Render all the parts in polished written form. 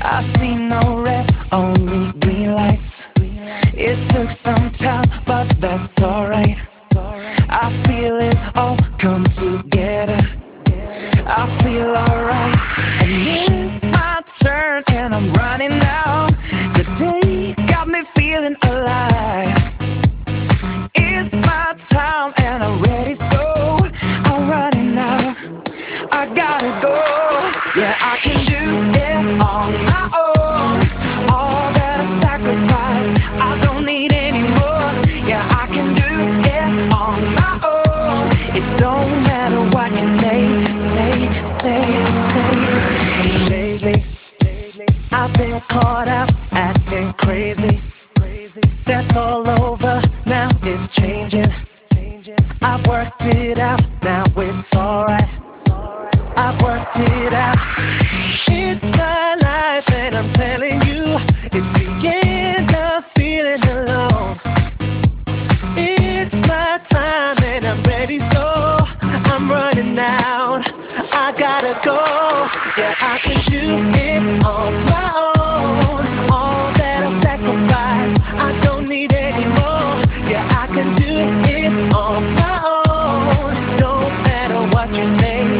I see no red, only green lights. It took some time, but that's alright. I feel it all come together. I feel alright. And it's my turn and I'm running now. Today got me feeling alive. It's my time and I'm ready to go. I'm running now. I gotta go. Yeah, I can do it on my own. All that I sacrifice, I don't need any more. Yeah, I can do it on my own. It don't matter what you say. Lately, I've been caught up acting crazy. That's all over, now it's changing. I've worked it out, now it's alright. I've worked it out. It's my life and I'm telling you, it's the end of feeling alone. It's my time and I'm ready, so I'm running out. I gotta go. Yeah, I can do it on my own. All that I sacrifice, I don't need any more. Yeah, I can do it on my own. Don't matter what you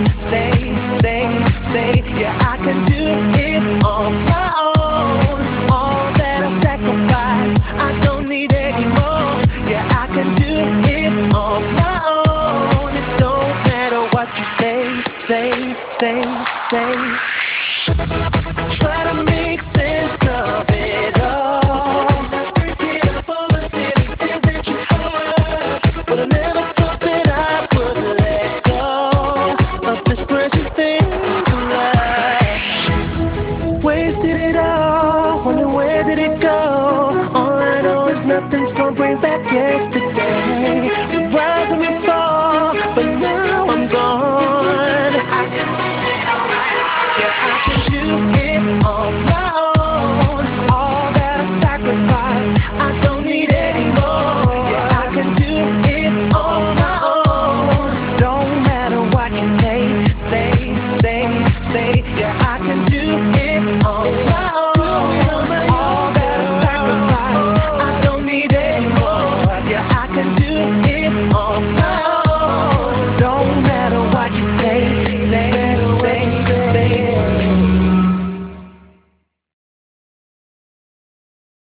say. Yeah, I can do it on my own. All that I sacrifice, I don't need any more. Yeah, I can do it on my own. It don't matter what you say. Try to make sense of it all. Break it up all the silly things that you heard. But I never thought that I would let go of this precious thing to love. Wasted it all, wonder where did it go? All I know is nothing's gonna bring back yesterday.